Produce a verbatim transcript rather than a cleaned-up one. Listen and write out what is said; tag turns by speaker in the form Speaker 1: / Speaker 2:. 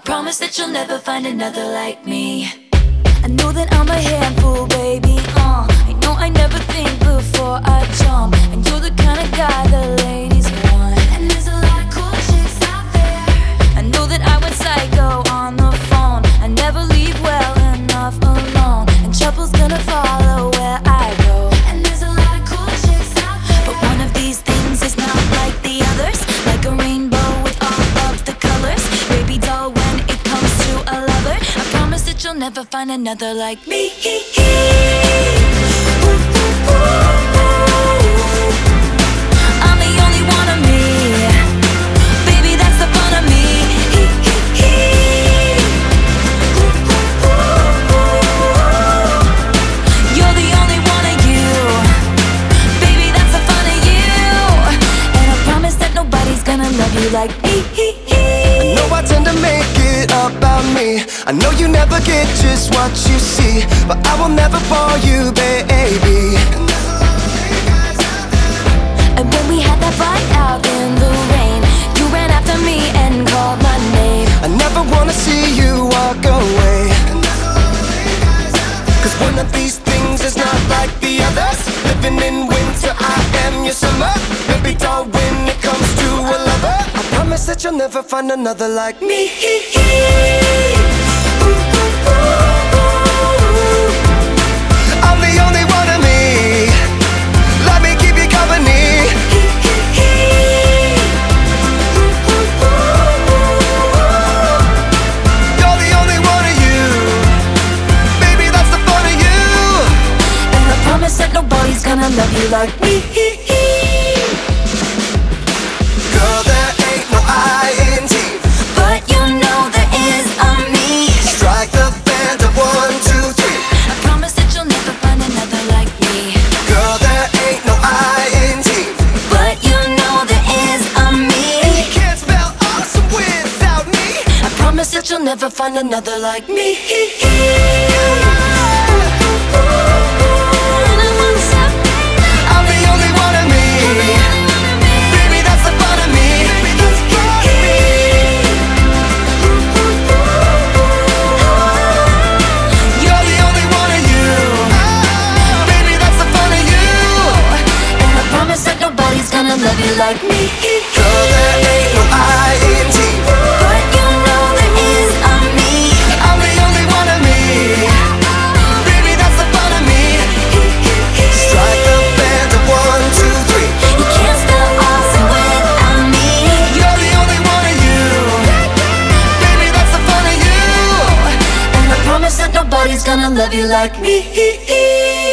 Speaker 1: promise that you'll never find another like me. I know that I'm a handful, baby, uh I know I never think before I jump, and you're the kind of guy the ladies want. And there's a lot of cool chicks out there. I know that I went psycho on the phone. I never leave well enough alone, and trouble's gonna follow where I go. And there's a lot of cool chicks out there, but one of these things is not like the others. Like a rainbow with all of the colors, baby doll, when it comes to a lover, I promise that you'll never find another like me. I'm the only one of me, baby, that's the fun of me. You're the only one of you, baby, that's the fun of you. And I promise that nobody's gonna love you like me.
Speaker 2: I know I tend to make it about me. I know you never get just what you see, but I will never bore you, baby.
Speaker 1: And when we had that fight out in the rain, you ran after me and called my name.
Speaker 2: I never wanna see you walk away, cause one of these things is not like the others. Living in winter, I am your summer. Baby doll, when it comes to a lover, I promise that you'll never find another like me. I'm the only one of me, let me keep you company. You're the only one of you, baby, that's the fun of you.
Speaker 1: And I promise that nobody's gonna love you like me.
Speaker 2: Girl, there ain't no I in team,
Speaker 1: But you know there is a me.
Speaker 2: strike the band of one, two, three.
Speaker 1: I promise that you'll never find another like me.
Speaker 2: Girl, there ain't no I in team,
Speaker 1: But you know there is a me.
Speaker 2: you can't spell awesome without me.
Speaker 1: I promise that you'll never find another like me.
Speaker 2: I'm the only one of me, baby, that's the fun of me. You're the only one of you, baby, that's the fun of you.
Speaker 1: And I promise that nobody's gonna love you like me.
Speaker 2: Girl, there ain't no I in team,
Speaker 1: But you know there is a me.
Speaker 2: I'm the only one of me, baby, that's the fun of me. Strike the band of one, two, three.
Speaker 1: You can't spell awesome without me.
Speaker 2: You're the only one of you, baby, that's the fun of you.
Speaker 1: And I promise that nobody's gonna love you like me.